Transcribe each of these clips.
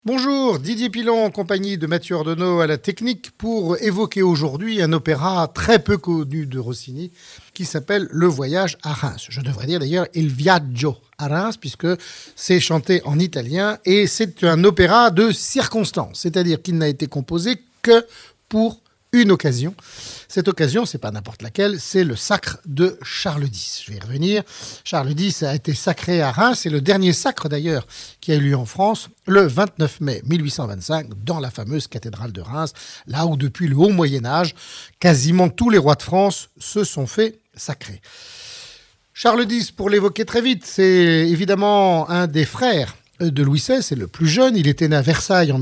Bonjour, Didier Pilon en compagnie de Mathieu Ordonneau à la technique pour évoquer aujourd'hui un opéra très peu connu de Rossini qui s'appelle Le Voyage à Reims. Je devrais dire d'ailleurs Il Viaggio à Reims puisque c'est chanté en italien et c'est un opéra de circonstance, c'est-à-dire qu'il n'a été composé que pour une occasion. Cette occasion, c'est pas n'importe laquelle, c'est le sacre de Charles X. Je vais y revenir. Charles X a été sacré à Reims, c'est le dernier sacre d'ailleurs qui a eu lieu en France, le 29 mai 1825, dans la fameuse cathédrale de Reims, là où depuis le haut Moyen-Âge, quasiment tous les rois de France se sont fait sacrer. Charles X, pour l'évoquer très vite, c'est évidemment un des frères de Louis XVI, c'est le plus jeune. Il était né à Versailles en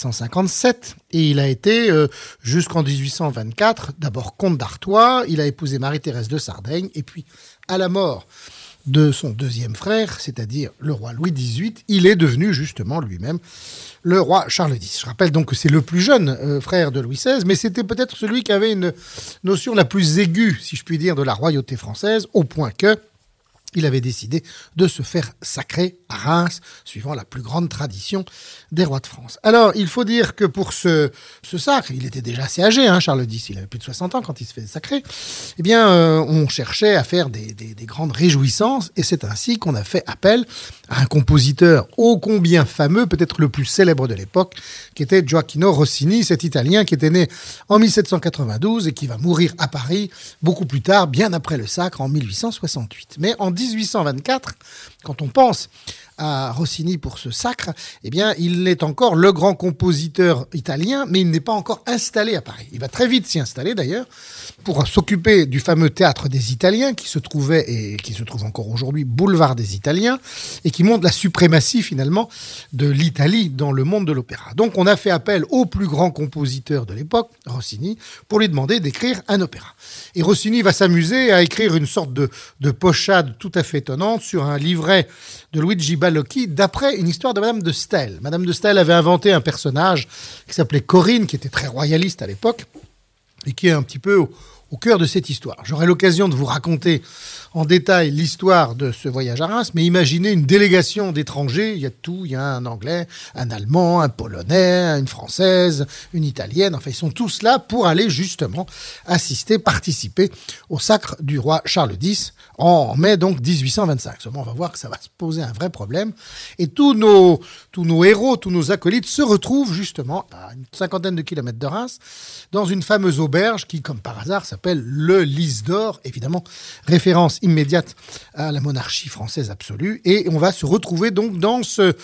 1757 et il a été jusqu'en 1824 d'abord comte d'Artois. Il a épousé Marie-Thérèse de Sardaigne et puis à la mort de son deuxième frère, c'est-à-dire le roi Louis XVIII, il est devenu justement lui-même le roi Charles X. Je rappelle donc que c'est le plus jeune frère de Louis XVI, mais c'était peut-être celui qui avait une notion la plus aiguë, si je puis dire, de la royauté française, au point que il avait décidé de se faire sacrer à Reims, suivant la plus grande tradition des rois de France. Alors, il faut dire que pour ce sacre, il était déjà assez âgé, Charles X, il avait plus de 60 ans quand il se fait sacrer, eh bien, on cherchait à faire des grandes réjouissances, et c'est ainsi qu'on a fait appel à un compositeur ô combien fameux, peut-être le plus célèbre de l'époque, qui était Gioacchino Rossini, cet Italien qui était né en 1792 et qui va mourir à Paris beaucoup plus tard, bien après le sacre, en 1868. Mais en 1824, quand on pense à Rossini pour ce sacre, eh bien, il est encore le grand compositeur italien, mais il n'est pas encore installé à Paris. Il va très vite s'y installer d'ailleurs, pour s'occuper du fameux théâtre des Italiens, qui se trouvait et qui se trouve encore aujourd'hui, boulevard des Italiens, et qui montre la suprématie finalement de l'Italie dans le monde de l'opéra. Donc on a fait appel au plus grand compositeur de l'époque, Rossini, pour lui demander d'écrire un opéra. Et Rossini va s'amuser à écrire une sorte de pochade tout à fait étonnante sur un livret de Luigi Ballocchi d'après une histoire de Madame de Staël. Madame de Staël avait inventé un personnage qui s'appelait Corinne, qui était très royaliste à l'époque et qui est un petit peu au cœur de cette histoire. J'aurai l'occasion de vous raconter en détail l'histoire de ce voyage à Reims, mais imaginez une délégation d'étrangers, il y a tout, il y a un Anglais, un Allemand, un Polonais, une Française, une Italienne, enfin ils sont tous là pour aller justement assister, participer au sacre du roi Charles X en mai donc 1825. Seulement on va voir que ça va se poser un vrai problème et tous nos héros, tous nos acolytes se retrouvent justement à une cinquantaine de kilomètres de Reims dans une fameuse auberge qui, comme par hasard, s'appelle le Lys d'Or, évidemment référence immédiate à la monarchie française absolue. Et on va se retrouver donc dans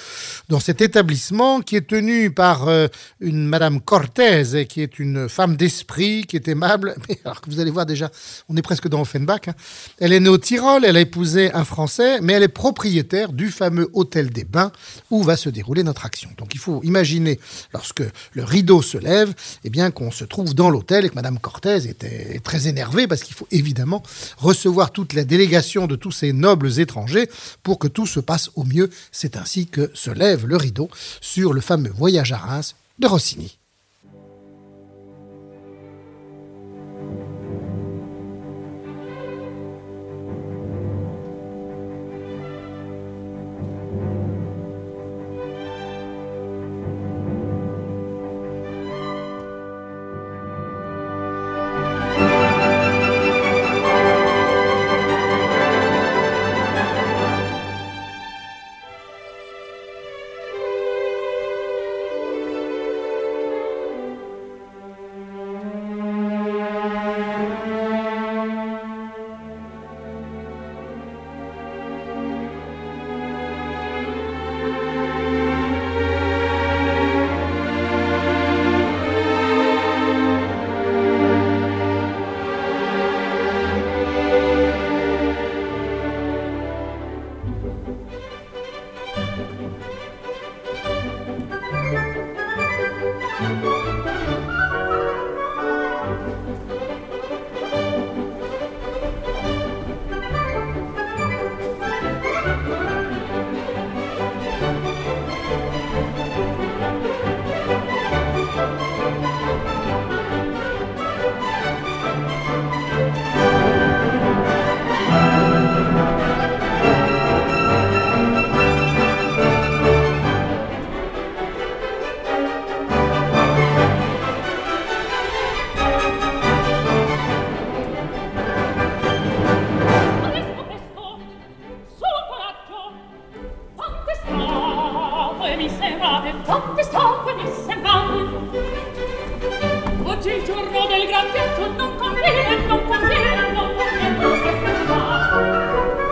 cet établissement qui est tenu par une Madame Cortez, qui est une femme d'esprit, qui est aimable. Mais alors que vous allez voir déjà, on est presque dans Offenbach. Elle est née au Tyrol, elle a épousé un Français, mais elle est propriétaire du fameux Hôtel des Bains où va se dérouler notre action. Donc il faut imaginer, lorsque le rideau se lève, eh bien qu'on se trouve dans l'hôtel et que Madame Cortez était très énervée parce qu'il faut évidemment recevoir toute la délégation de tous ces nobles étrangers pour que tout se passe au mieux. C'est ainsi que se lève le rideau sur le fameux voyage à Reims de Rossini. strade tutte stoppe sembrate. Oggi il giorno del gran viaggio non conviene, non conviene, non conviene questa strada.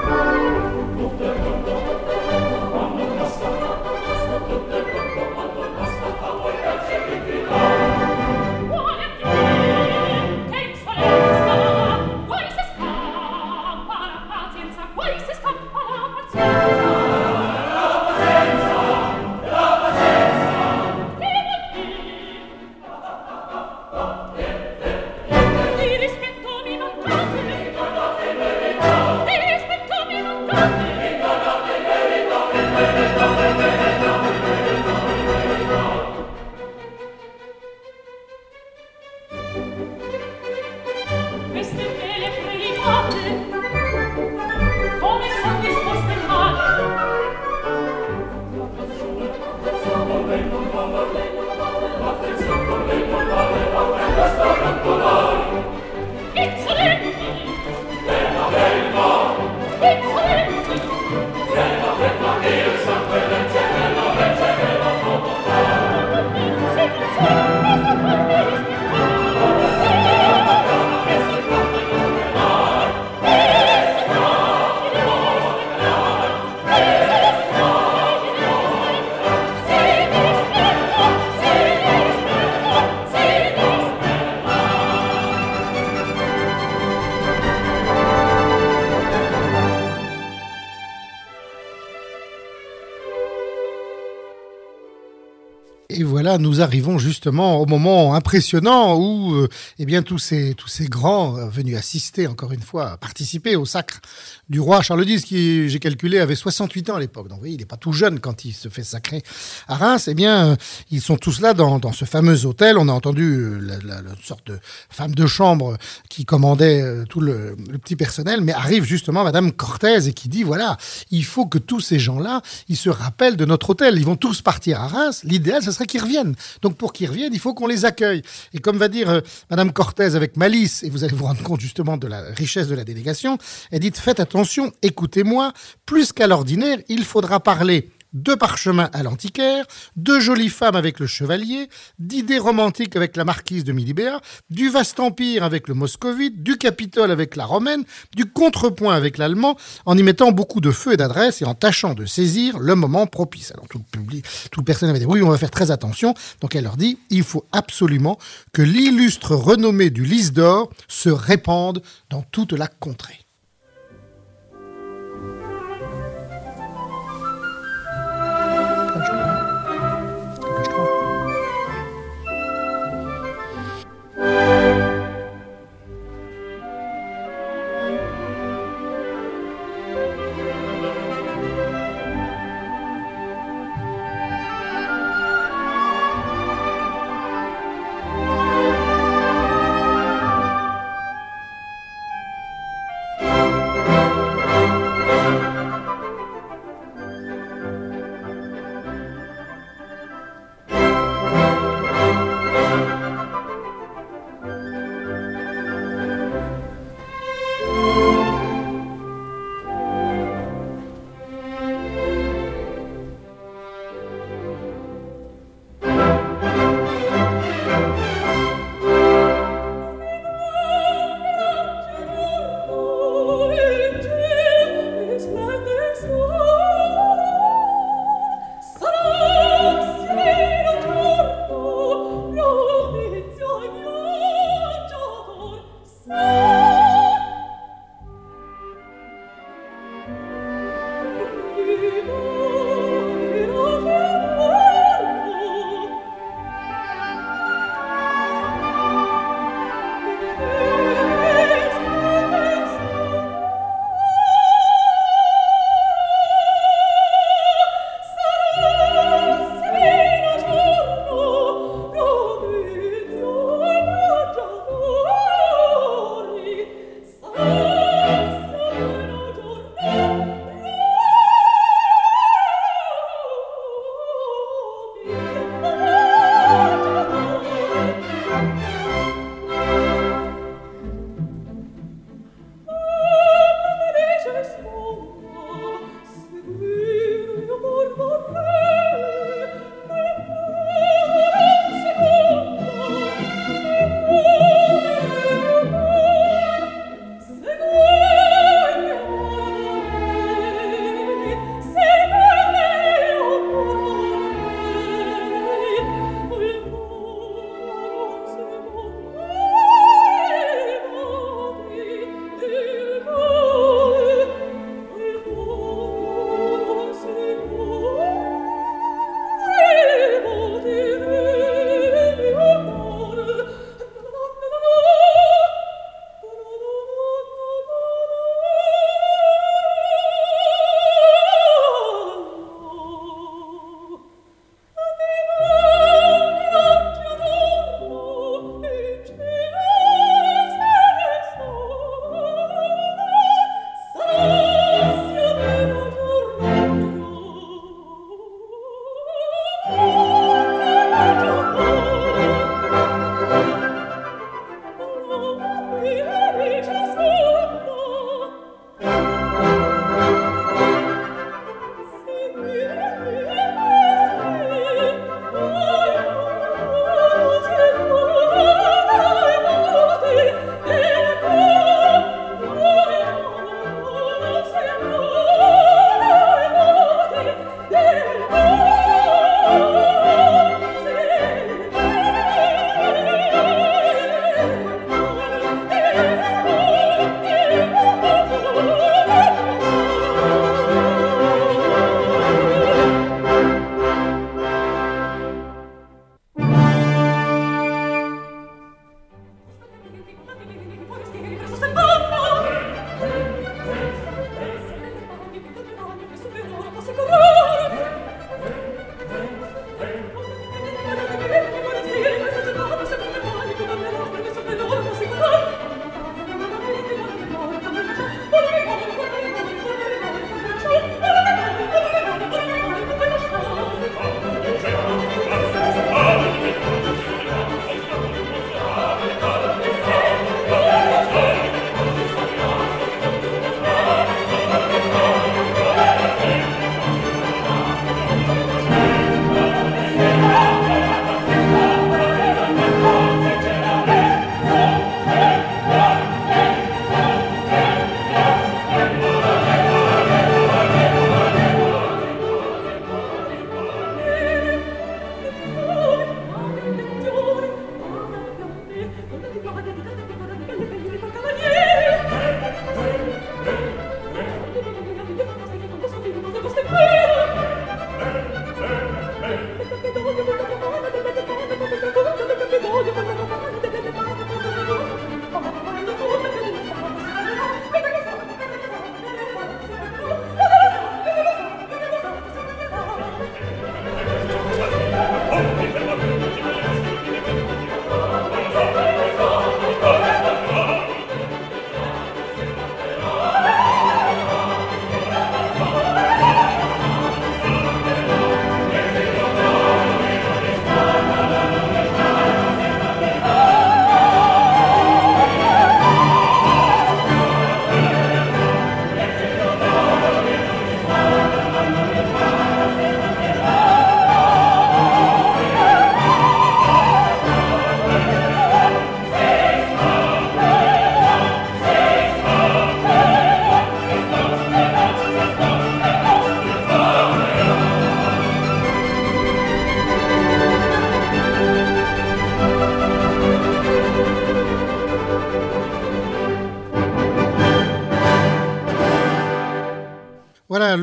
Et voilà, nous arrivons justement au moment impressionnant où eh bien, tous ces grands venus assister, encore une fois, participer au sacre du roi Charles X, qui, j'ai calculé, avait 68 ans à l'époque. Donc, vous voyez, il n'est pas tout jeune quand il se fait sacrer à Reims. Eh bien, ils sont tous là dans ce fameux hôtel. On a entendu la sorte de femme de chambre qui commandait tout le petit personnel, mais arrive justement Madame Cortez et qui dit, voilà, il faut que tous ces gens-là, ils se rappellent de notre hôtel. Ils vont tous partir à Reims. L'idéal, ce serait qu'ils reviennent. Donc, pour qu'ils reviennent, il faut qu'on les accueille. Et comme va dire Madame Cortez avec malice, et vous allez vous rendre compte justement de la richesse de la délégation, elle dit, faites attention, écoutez-moi, plus qu'à l'ordinaire, il faudra parler de parchemin à l'antiquaire, de jolies femmes avec le chevalier, d'idées romantiques avec la marquise de Milibéa, du vaste empire avec le moscovite, du Capitole avec la romaine, du contrepoint avec l'allemand, en y mettant beaucoup de feu et d'adresse et en tâchant de saisir le moment propice. Alors tout le personnel va dire oui, on va faire très attention. Donc elle leur dit, il faut absolument que l'illustre renommée du lys d'or se répande dans toute la contrée.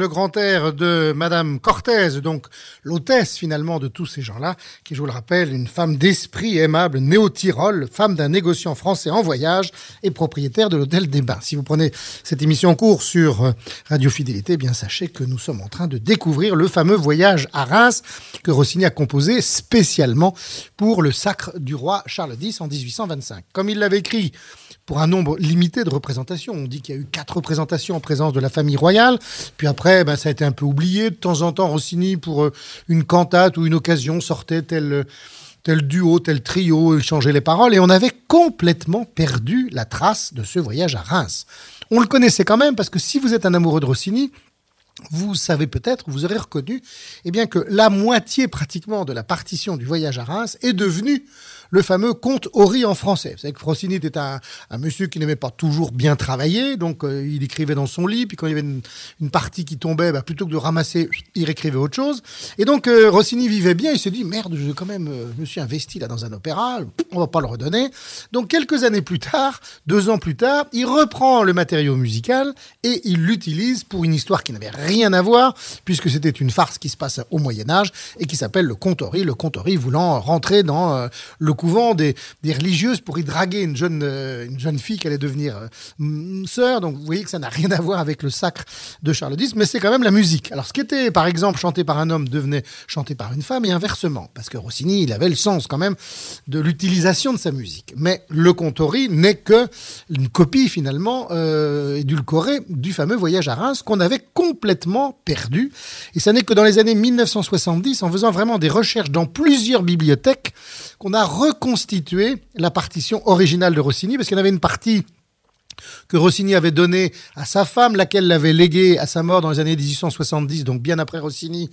le grand air de Madame Cortez, donc l'hôtesse finalement de tous ces gens-là, qui, je vous le rappelle, une femme d'esprit aimable, née au Tyrol, femme d'un négociant français en voyage et propriétaire de l'hôtel des Bains. Si vous prenez cette émission en cours sur Radio Fidélité, eh bien sachez que nous sommes en train de découvrir le fameux voyage à Reims que Rossini a composé spécialement pour le sacre du roi Charles X en 1825. Comme il l'avait écrit pour un nombre limité de représentations. On dit qu'il y a eu 4 représentations en présence de la famille royale. Puis après, ça a été un peu oublié. De temps en temps, Rossini, pour une cantate ou une occasion, sortait tel duo, tel trio, il changeait les paroles. Et on avait complètement perdu la trace de ce voyage à Reims. On le connaissait quand même, parce que si vous êtes un amoureux de Rossini, vous savez peut-être, vous aurez reconnu, eh bien que la moitié pratiquement de la partition du voyage à Reims est devenue le fameux conte Horry en français. Vous savez que Rossini était un monsieur qui n'aimait pas toujours bien travailler, donc il écrivait dans son lit, puis quand il y avait une partie qui tombait, plutôt que de ramasser, il réécrivait autre chose. Et donc Rossini vivait bien, il s'est dit, merde, je me suis investi là dans un opéra, on va pas le redonner. Donc quelques années plus tard, 2 ans plus tard, il reprend le matériau musical et il l'utilise pour une histoire qui n'avait rien à voir, puisque c'était une farce qui se passe au Moyen-Âge et qui s'appelle le conte Horry. Le conte Horry voulant rentrer dans le couvent des religieuses pour y draguer une jeune fille qui allait devenir sœur. Donc vous voyez que ça n'a rien à voir avec le sacre de Charles X, mais c'est quand même la musique. Alors ce qui était par exemple chanté par un homme devenait chanté par une femme et inversement, parce que Rossini il avait le sens quand même de l'utilisation de sa musique. Mais le conte Horry n'est que une copie finalement édulcorée du fameux voyage à Reims qu'on avait complètement perdu. Et ça n'est que dans les années 1970, en faisant vraiment des recherches dans plusieurs bibliothèques, qu'on a reconstitué la partition originale de Rossini, parce qu'il y en avait une partie que Rossini avait donnée à sa femme, laquelle l'avait léguée à sa mort dans les années 1870, donc bien après Rossini,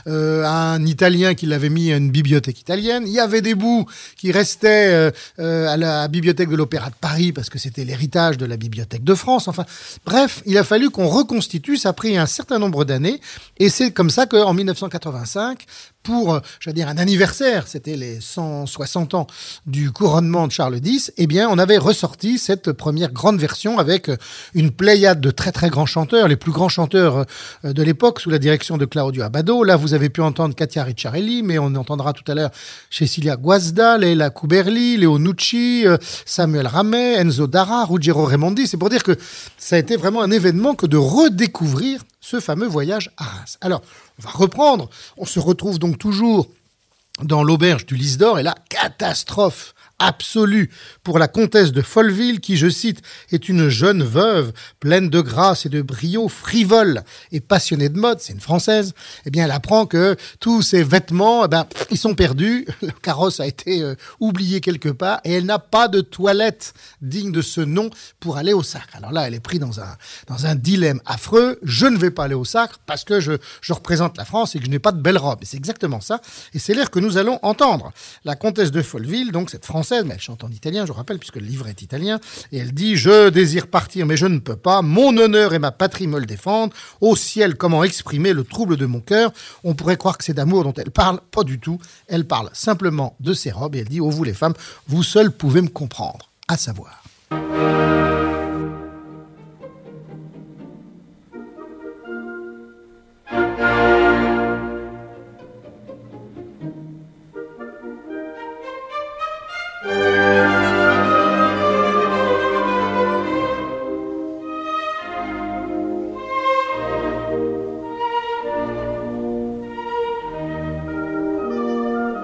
à un Italien qui l'avait mis à une bibliothèque italienne. Il y avait des bouts qui restaient à la bibliothèque de l'Opéra de Paris, parce que c'était l'héritage de la bibliothèque de France. Enfin, bref, il a fallu qu'on reconstitue, ça a pris un certain nombre d'années, et c'est comme ça qu'en 1985, pour, un anniversaire, c'était les 160 ans du couronnement de Charles X, eh bien, on avait ressorti cette première grande version avec une pléiade de très très grands chanteurs, les plus grands chanteurs de l'époque, sous la direction de Claudio Abbado. Là, vous avez pu entendre Katia Ricciarelli, mais on entendra tout à l'heure Cecilia Guazda, Leila Couberli, Léo Nucci, Samuel Ramey, Enzo Dara, Ruggiero Raimondi. C'est pour dire que ça a été vraiment un événement que de redécouvrir ce fameux voyage à Reims. Alors, on va reprendre. On se retrouve donc toujours dans l'auberge du Lys d'Or et là, catastrophe absolue pour la comtesse de Folleville qui, je cite, est une jeune veuve pleine de grâce et de brio, frivole et passionnée de mode, c'est une Française. Eh bien, elle apprend que tous ses vêtements, ils sont perdus, le carrosse a été oublié quelque part et elle n'a pas de toilette digne de ce nom pour aller au sacre. Alors là, elle est prise dans un dilemme affreux. Je ne vais pas aller au sacre parce que je représente la France et que je n'ai pas de belle robe. Et c'est exactement ça. Et c'est l'air que nous allons entendre. La comtesse de Folleville, donc cette Française, mais elle chante en italien, je rappelle, puisque le livre est italien, et elle dit « Je désire partir, mais je ne peux pas. Mon honneur et ma patrie me le défendent. Au ciel, comment exprimer le trouble de mon cœur ?» On pourrait croire que c'est d'amour dont elle parle. Pas du tout. Elle parle simplement de ses robes, et elle dit « Oh, vous les femmes, vous seules pouvez me comprendre. » À savoir.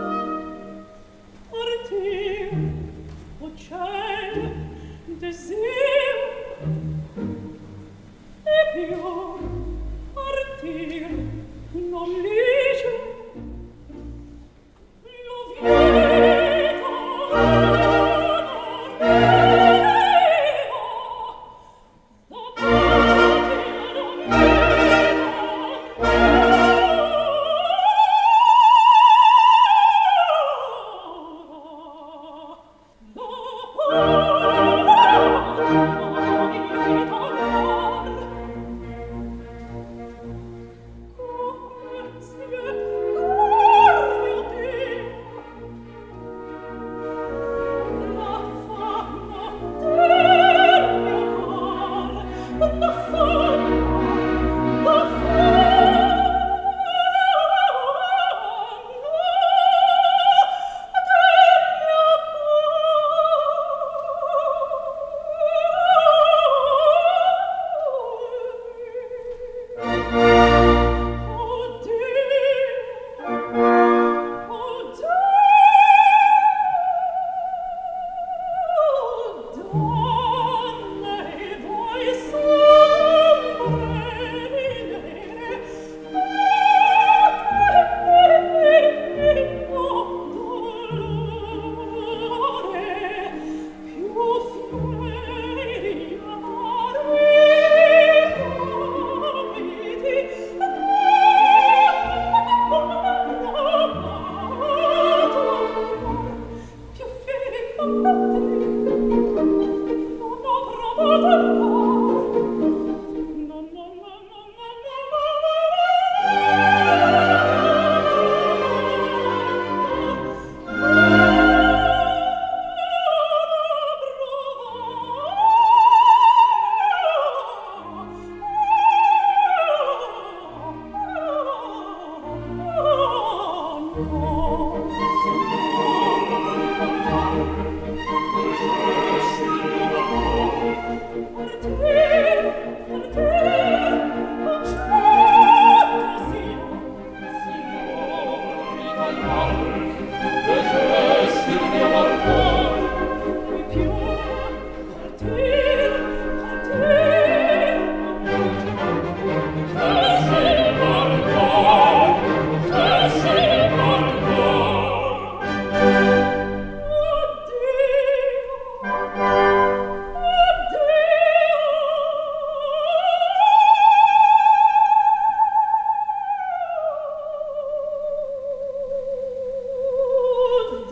Ciel, désir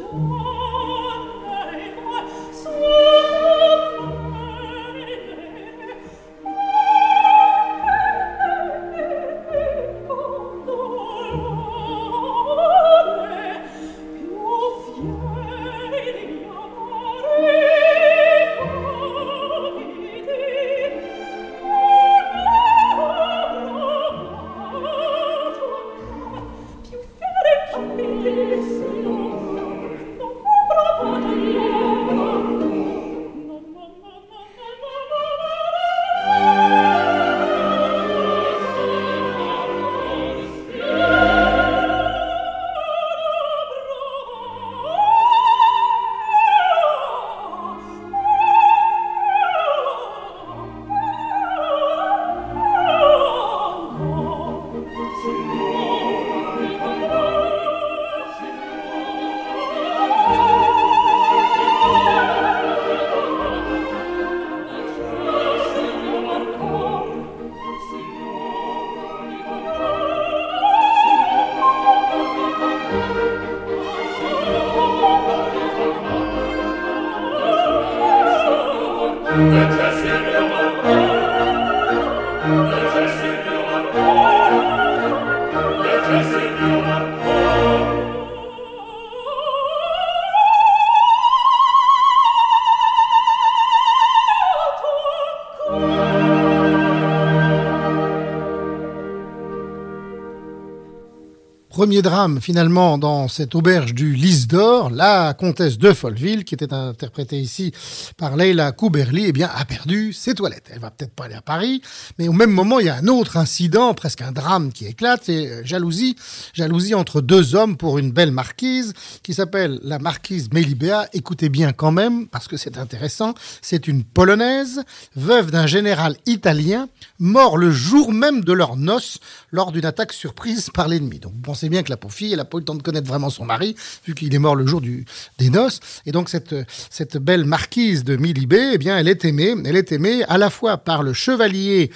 Premier drame, finalement, dans cette auberge du Lys d'Or, la comtesse de Folleville, qui était interprétée ici par Leila Couberly, eh bien, a perdu ses toilettes. Elle va peut-être pas aller à Paris, mais au même moment, il y a un autre incident, presque un drame qui éclate, c'est jalousie entre deux hommes pour une belle marquise, qui s'appelle la marquise Mélibéa. Écoutez bien quand même, parce que c'est intéressant, c'est une Polonaise, veuve d'un général italien, mort le jour même de leurs noces, lors d'une attaque surprise par l'ennemi. Donc, vous pensez bien que la pauvre fille, elle n'a pas eu le temps de connaître vraiment son mari, vu qu'il est mort le jour des noces. Et donc, cette belle marquise de Milibé, eh bien, elle est aimée à la fois par le chevalier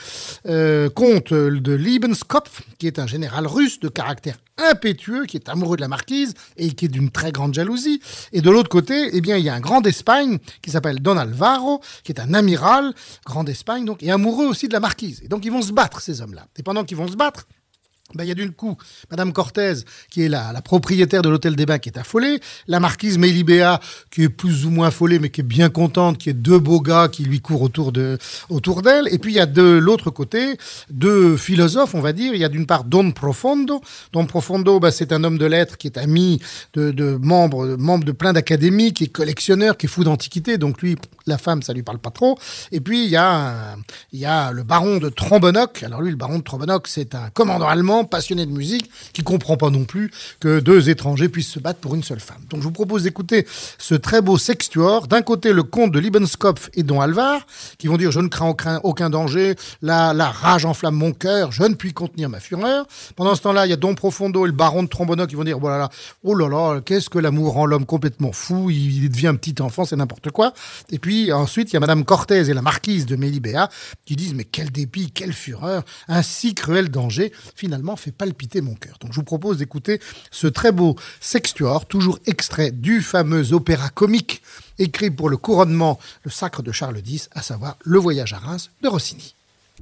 comte de Liebenskopf, qui est un général russe de caractère impétueux, qui est amoureux de la marquise et qui est d'une très grande jalousie. Et de l'autre côté, eh bien, il y a un grand d'Espagne qui s'appelle Don Alvaro, qui est un amiral, grand d'Espagne, donc, et amoureux aussi de la marquise. Et donc, ils vont se battre, ces hommes-là. Et pendant qu'ils vont se battre, il y a d'une coup Madame Cortez, qui est la propriétaire de l'Hôtel des Bains, qui est affolée, la marquise Mélibéa, qui est plus ou moins affolée, mais qui est bien contente, qui est deux beaux gars qui lui courent autour d'elle. Et puis il y a de l'autre côté deux philosophes, on va dire. Il y a d'une part Don Profondo. Don Profondo, c'est un homme de lettres qui est ami de membre de plein d'académies, qui est collectionneur, qui est fou d'antiquité. Donc lui, la femme, ça lui parle pas trop. Et puis il y a le baron de Trombonoc. Alors lui, le baron de Trombonoc, c'est un commandant allemand passionné de musique, qui comprend pas non plus que deux étrangers puissent se battre pour une seule femme. Donc je vous propose d'écouter ce très beau sextuor. D'un côté, le comte de Liebenskopf et Don Alvar, qui vont dire « Je ne crains aucun danger, la rage enflamme mon cœur, je ne puis contenir ma fureur ». Pendant ce temps-là, il y a Don Profondo et le baron de Trombonoc qui vont dire « Oh là là, qu'est-ce que l'amour rend l'homme complètement fou, il devient un petit enfant, c'est n'importe quoi ». Et puis ensuite, il y a Madame Cortez et la marquise de Mélibéa qui disent « Mais quel dépit, quelle fureur, un si cruel danger, finalement, fait palpiter mon cœur ». Donc je vous propose d'écouter ce très beau sextuor, toujours extrait du fameux opéra comique écrit pour le couronnement, le sacre de Charles X, à savoir Le Voyage à Reims de Rossini.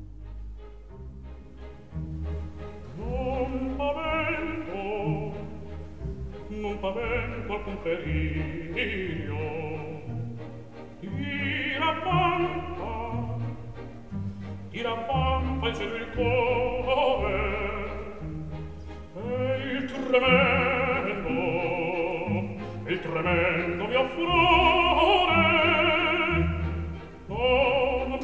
Il tremendo mio furore, non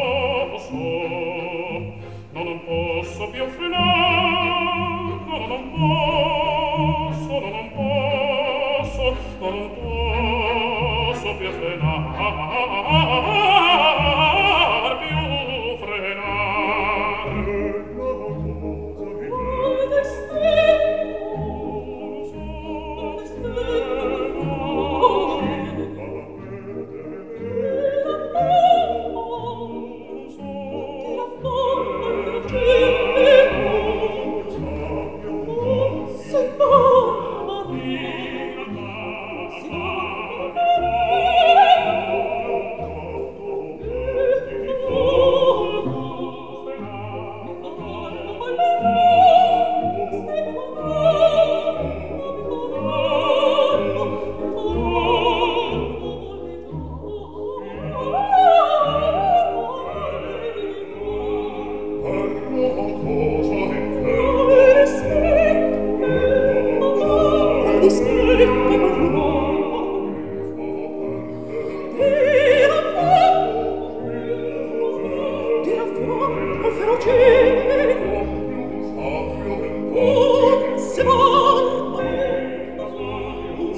posso più frenare, non posso più frenare.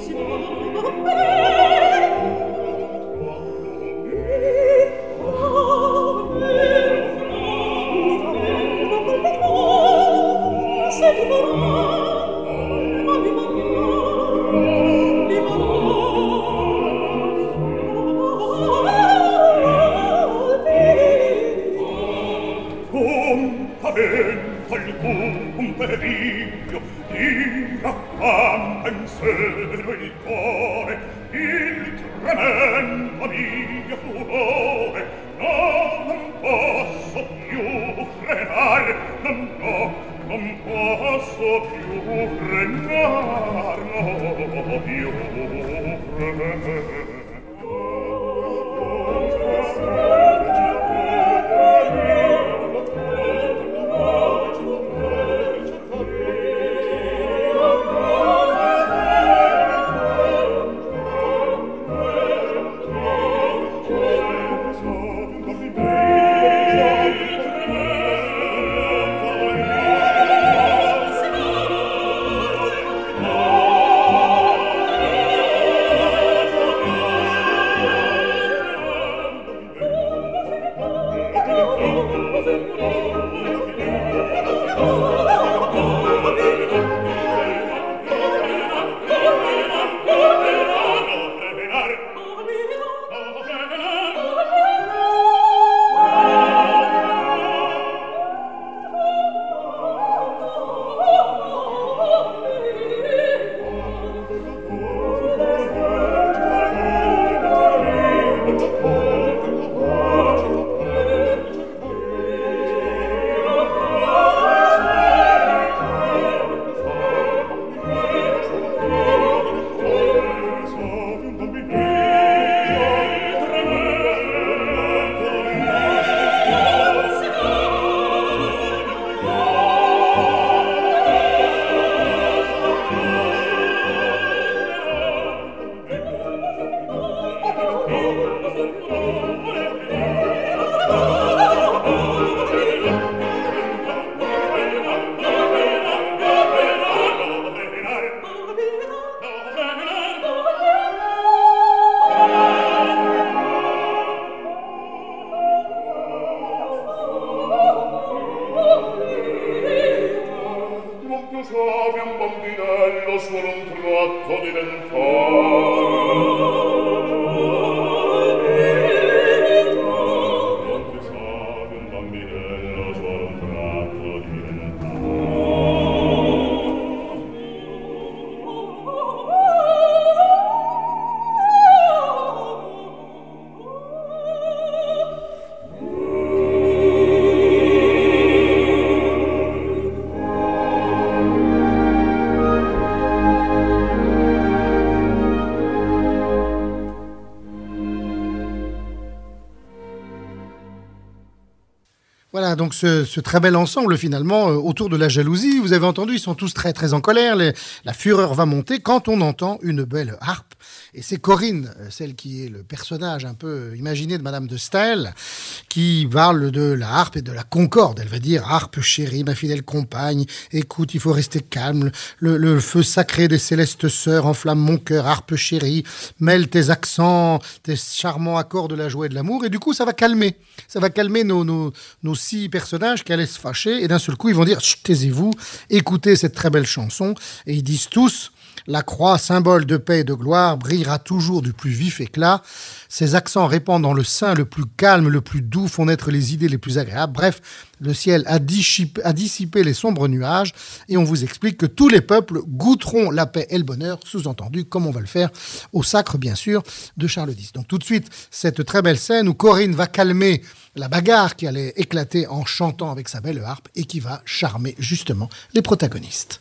Voilà, donc ce très bel ensemble finalement autour de la jalousie. Vous avez entendu, ils sont tous très très en colère. La fureur va monter quand on entend une belle harpe. Et c'est Corinne, celle qui est le personnage un peu imaginé de Madame de Staël, qui parle de la harpe et de la concorde. Elle va dire: harpe chérie, ma fidèle compagne, écoute, il faut rester calme. Le feu sacré des célestes sœurs enflamme mon cœur, harpe chérie, mêle tes accents, tes charmants accords de la joie et de l'amour. Et du coup, ça va calmer. Ça va calmer nos 6 personnages qui allaient se fâcher. Et d'un seul coup, ils vont dire: taisez-vous, écoutez cette très belle chanson. Et ils disent tous: la croix, symbole de paix et de gloire, brillera toujours du plus vif éclat. Ses accents répandent dans le sein le plus calme, le plus doux, font naître les idées les plus agréables. Bref, le ciel a dissipé les sombres nuages et on vous explique que tous les peuples goûteront la paix et le bonheur, sous-entendu, comme on va le faire au sacre, bien sûr, de Charles X. Donc tout de suite, cette très belle scène où Corinne va calmer la bagarre qui allait éclater en chantant avec sa belle harpe et qui va charmer justement les protagonistes.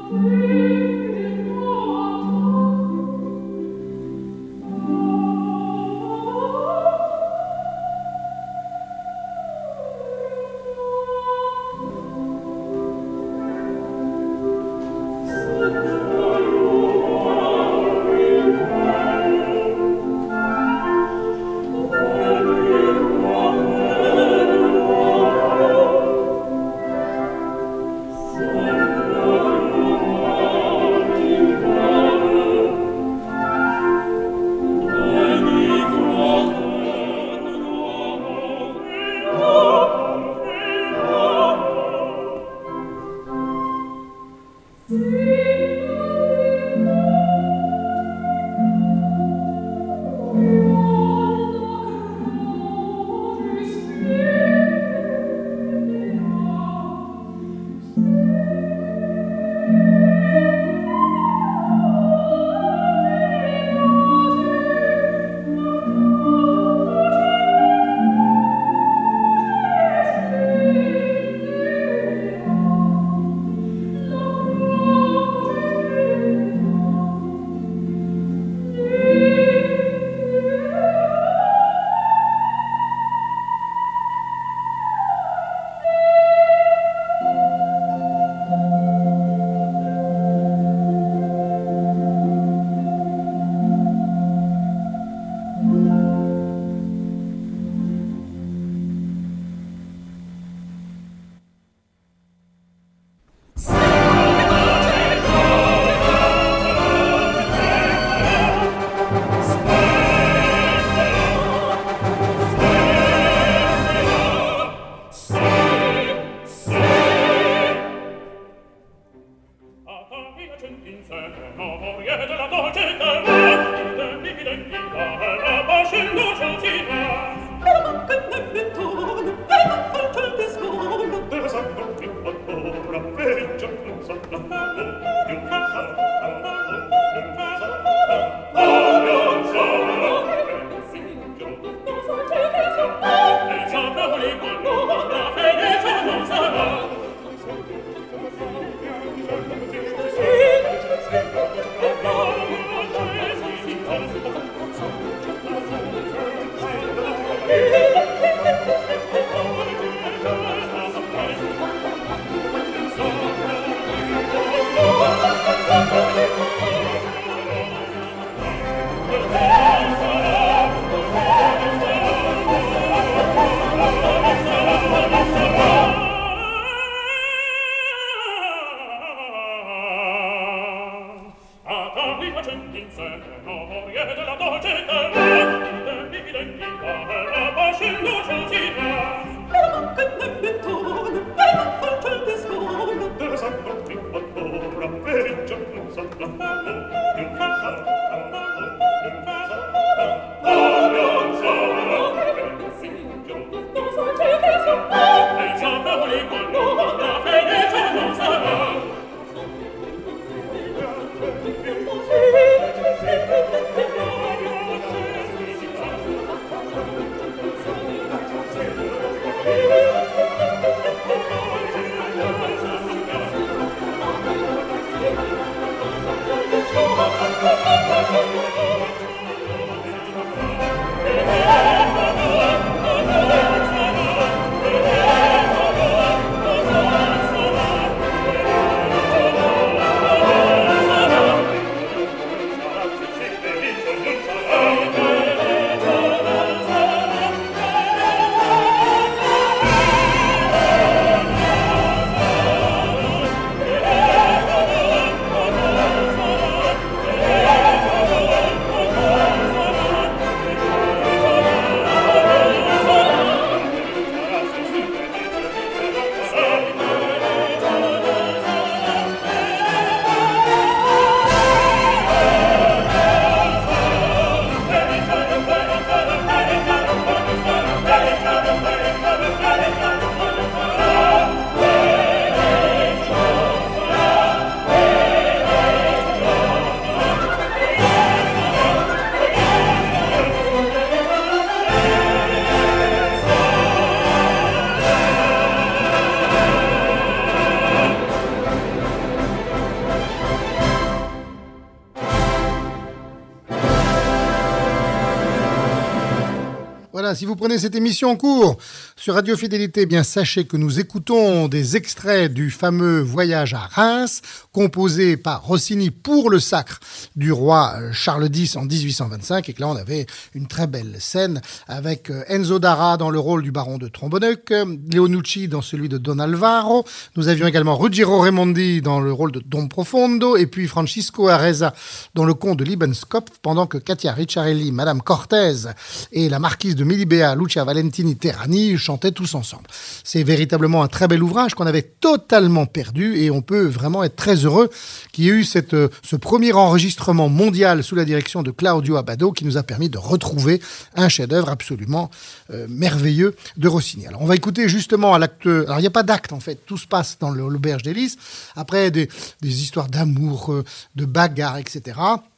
Thank you. Voilà, si vous prenez cette émission en cours sur Radio Fidélité, eh bien sachez que nous écoutons des extraits du fameux Voyage à Reims, composé par Rossini pour le sacre du roi Charles X en 1825, et que là on avait une très belle scène avec Enzo Dara dans le rôle du baron de Trombonec, Leonucci dans celui de Don Alvaro, nous avions également Ruggiero Raimondi dans le rôle de Don Profondo, et puis Francisco Areza dans le comte de Liebenskopf, pendant que Katia Ricciarelli, Madame Cortez et la marquise de Milibea, Lucia Valentini Terrani chantaient tous ensemble. C'est véritablement un très bel ouvrage qu'on avait totalement perdu, et on peut vraiment être très heureux qu'il y ait eu ce premier enregistrement mondial sous la direction de Claudio Abbado qui nous a permis de retrouver un chef-d'œuvre absolument merveilleux de Rossini. Alors on va écouter justement à l'acte... Alors il n'y a pas d'acte en fait, tout se passe dans l'auberge des Lys, après des histoires d'amour, de bagarres, etc.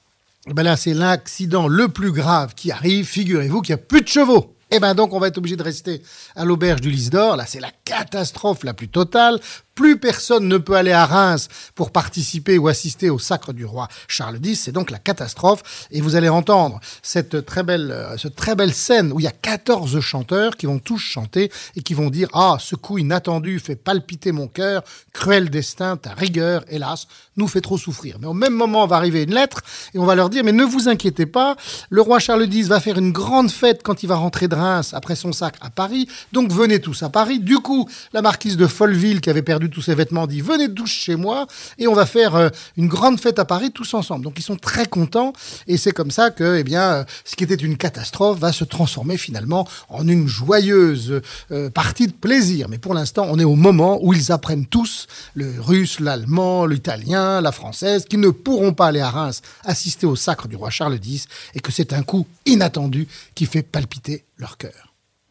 Et ben là, c'est l'accident le plus grave qui arrive. Figurez-vous qu'il n'y a plus de chevaux. Et ben donc, on va être obligé de rester à l'auberge du Lys d'Or. Là, c'est la catastrophe la plus totale. Plus personne ne peut aller à Reims pour participer ou assister au sacre du roi Charles X. C'est donc la catastrophe. Et vous allez entendre cette très belle scène où il y a 14 chanteurs qui vont tous chanter et qui vont dire « Ah, ce coup inattendu fait palpiter mon cœur. Cruel destin, ta rigueur, hélas, nous fait trop souffrir. » Mais au même moment, va arriver une lettre et on va leur dire « Mais ne vous inquiétez pas, le roi Charles X va faire une grande fête quand il va rentrer de Reims après son sacre à Paris. Donc venez tous à Paris. » Du coup, la marquise de Folleville, qui avait perdu tous ses vêtements, dit venez tous chez moi et on va faire une grande fête à Paris tous ensemble. Donc ils sont très contents et c'est comme ça que ce qui était une catastrophe va se transformer finalement en une joyeuse partie de plaisir. Mais pour l'instant, on est au moment où ils apprennent tous le russe, l'allemand, l'italien, la française, qui ne pourront pas aller à Reims assister au sacre du roi Charles X et que c'est un coup inattendu qui fait palpiter leur cœur.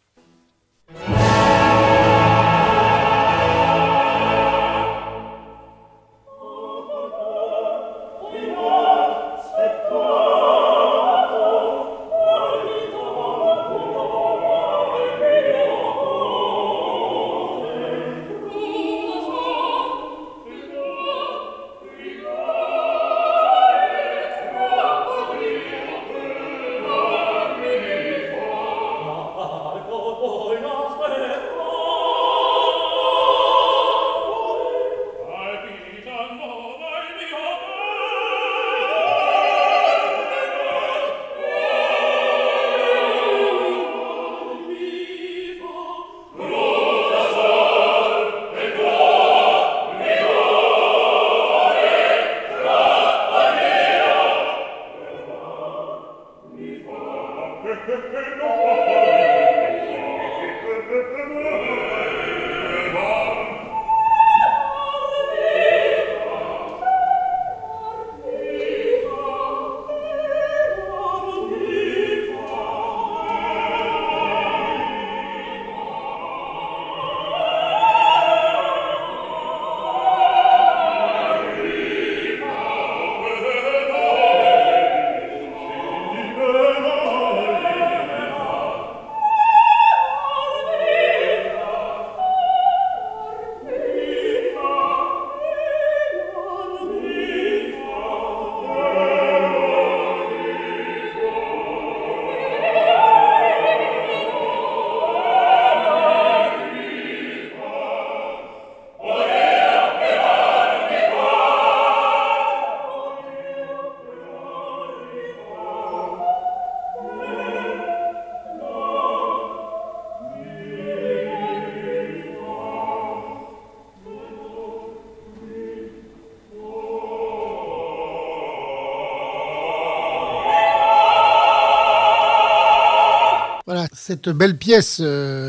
Voilà, cette belle pièce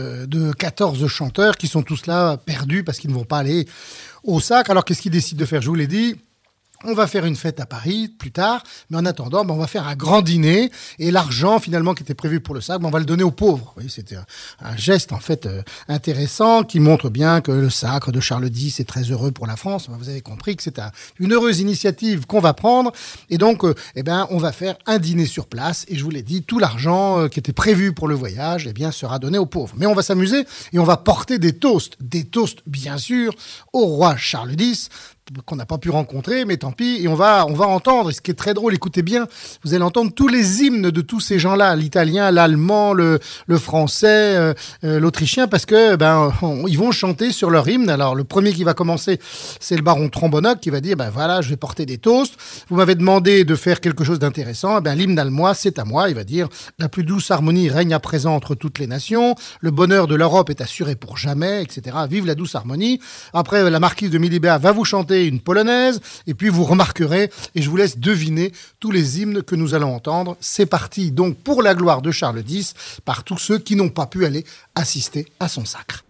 de 14 chanteurs qui sont tous là perdus parce qu'ils ne vont pas aller au sacre. Alors qu'est-ce qu'ils décident de faire? Je vous l'ai dit. On va faire une fête à Paris plus tard, mais en attendant, on va faire un grand dîner et l'argent finalement qui était prévu pour le sacre, on va le donner aux pauvres. Vous voyez, c'était un geste en fait intéressant qui montre bien que le sacre de Charles X est très heureux pour la France. Vous avez compris que c'est une heureuse initiative qu'on va prendre et donc on va faire un dîner sur place et je vous l'ai dit, tout l'argent qui était prévu pour le voyage sera donné aux pauvres. Mais on va s'amuser et on va porter des toasts bien sûr au roi Charles X qu'on n'a pas pu rencontrer, mais tant pis. Et on va entendre, et ce qui est très drôle, écoutez bien, vous allez entendre tous les hymnes de tous ces gens-là, l'italien, l'allemand, le français, l'autrichien, parce que ils vont chanter sur leur hymne. Alors le premier qui va commencer, c'est le baron Trombonoc qui va dire, voilà, je vais porter des toasts. Vous m'avez demandé de faire quelque chose d'intéressant. L'hymne almois, c'est à moi. Il va dire, la plus douce harmonie règne à présent entre toutes les nations. Le bonheur de l'Europe est assuré pour jamais, etc. Vive la douce harmonie. Après, la marquise de Milibert va vous chanter une polonaise. Et puis, vous remarquerez, et je vous laisse deviner tous les hymnes que nous allons entendre. C'est parti, donc, pour la gloire de Charles X, par tous ceux qui n'ont pas pu aller assister à son sacre.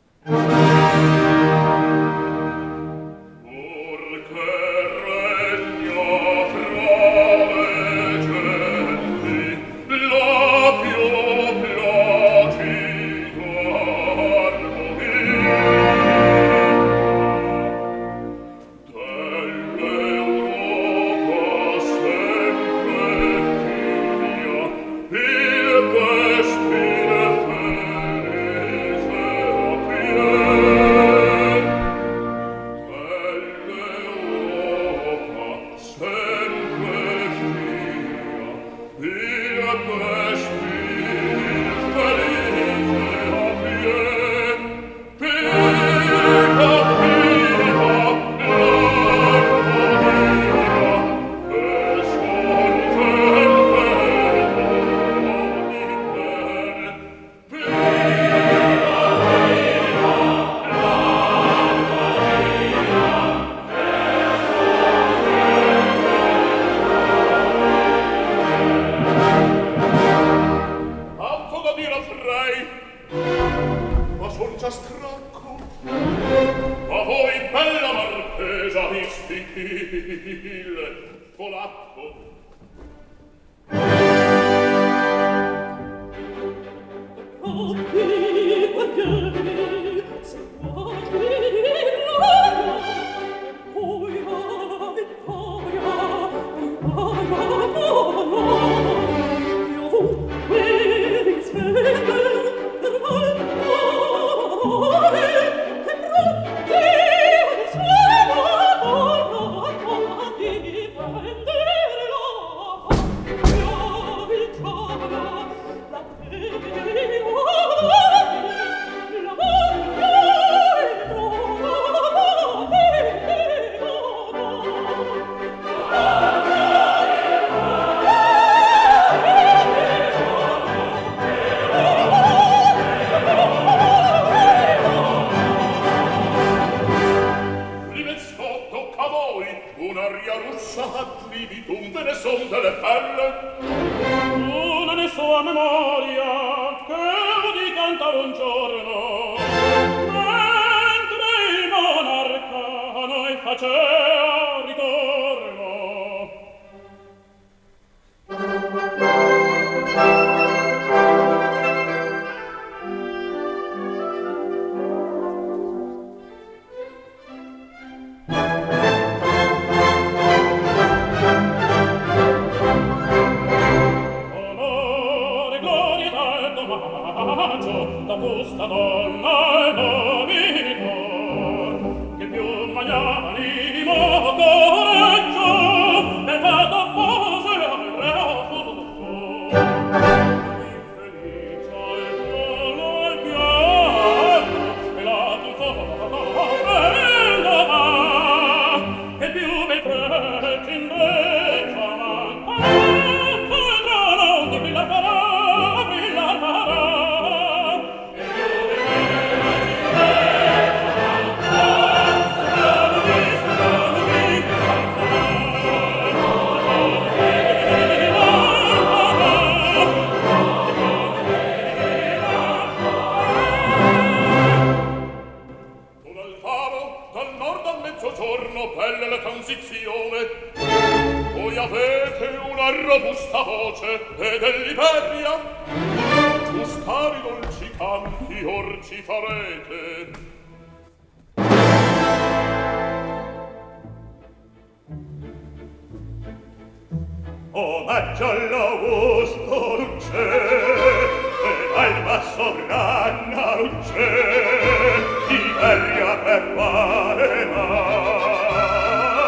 Di Maria per Parema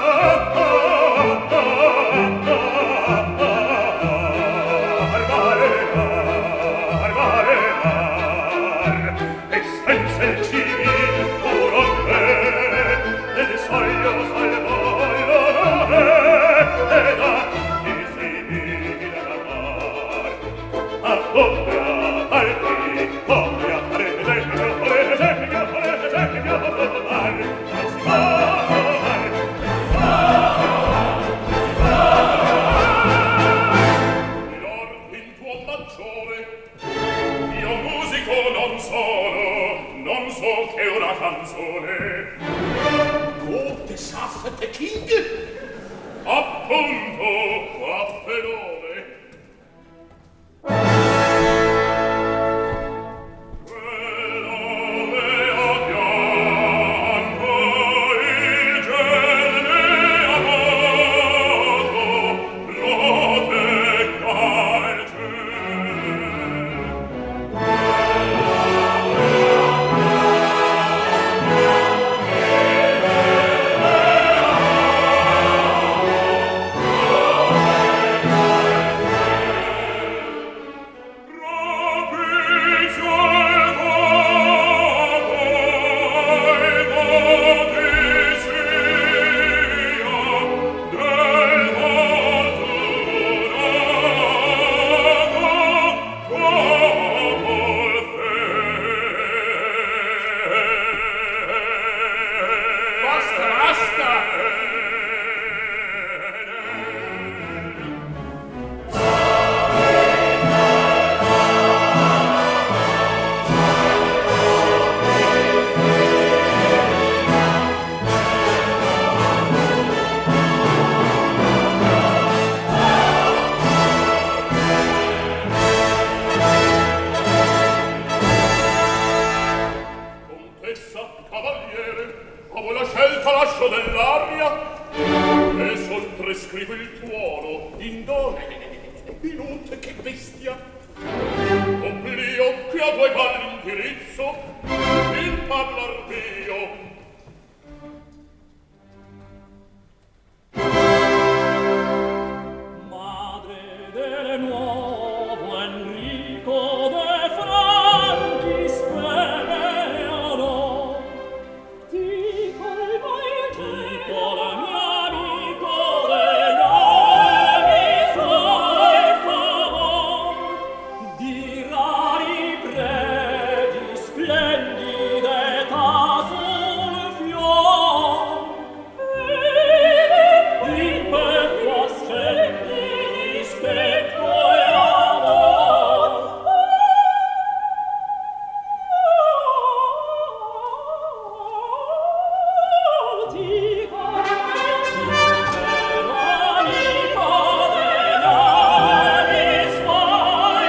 scrivo il tuono, indone, minute che bestia. Oblio che a due valli indirizzo, il parlar Dio. Madre del nuovo Enrico de Franchi speleano, dico il mio amico degli animi suoi favor, di rari pregi splendide tasul fior, in perqua splendidi spetto e amor. Dico, amico degli animi suoi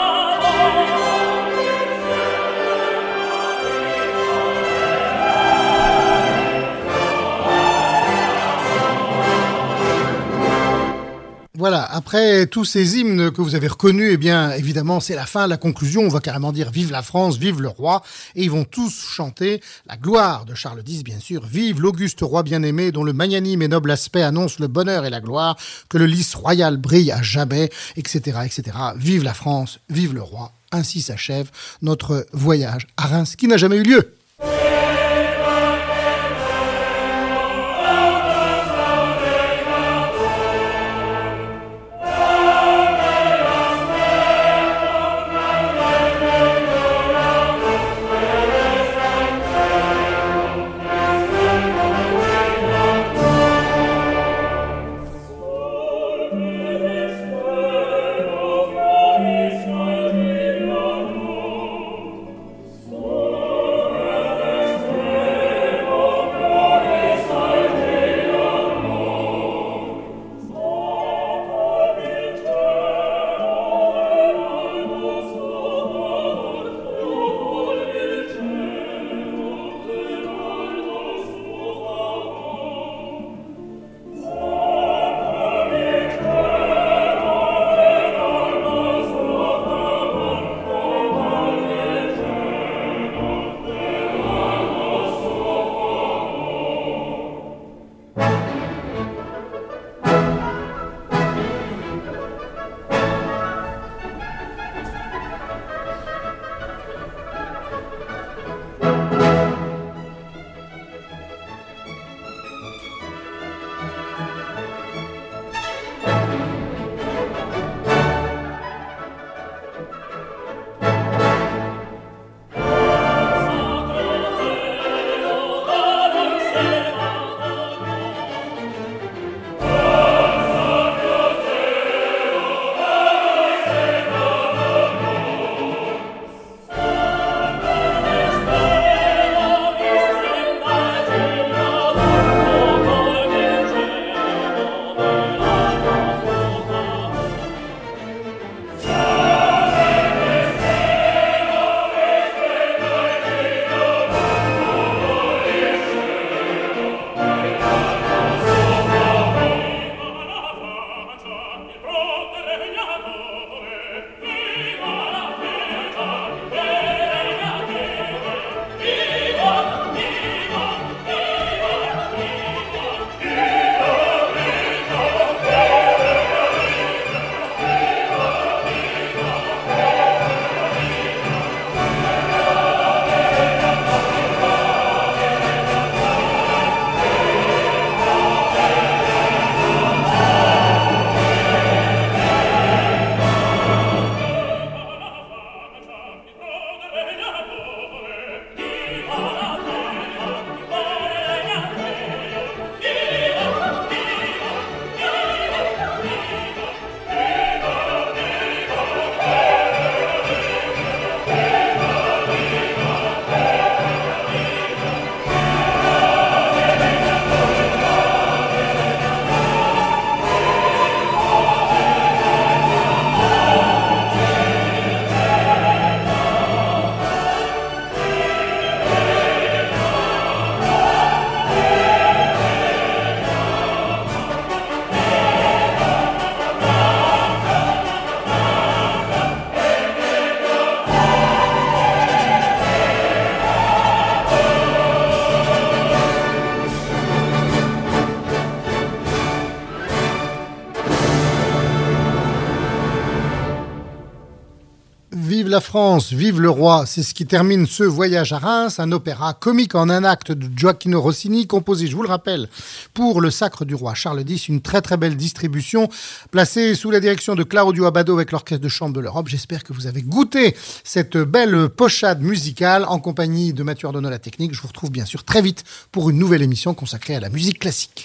Voilà, après tous ces hymnes que vous avez reconnus, eh bien, évidemment, c'est la fin, la conclusion. On va carrément dire vive la France, vive le roi. Et ils vont tous chanter la gloire de Charles X, bien sûr. Vive l'auguste roi bien-aimé, dont le magnanime et noble aspect annonce le bonheur et la gloire, que le lys royal brille à jamais, etc., etc. Vive la France, vive le roi. Ainsi s'achève notre voyage à Reims, qui n'a jamais eu lieu. Sol la France, vive le roi, c'est ce qui termine ce voyage à Reims, un opéra comique en un acte de Gioacchino Rossini, composé, je vous le rappelle, pour le Sacre du roi Charles X, une très très belle distribution, placée sous la direction de Claudio Abbado avec l'Orchestre de Chambre de l'Europe. J'espère que vous avez goûté cette belle pochade musicale en compagnie de Mathieu Ardonnot, la technique. Je vous retrouve bien sûr très vite pour une nouvelle émission consacrée à la musique classique.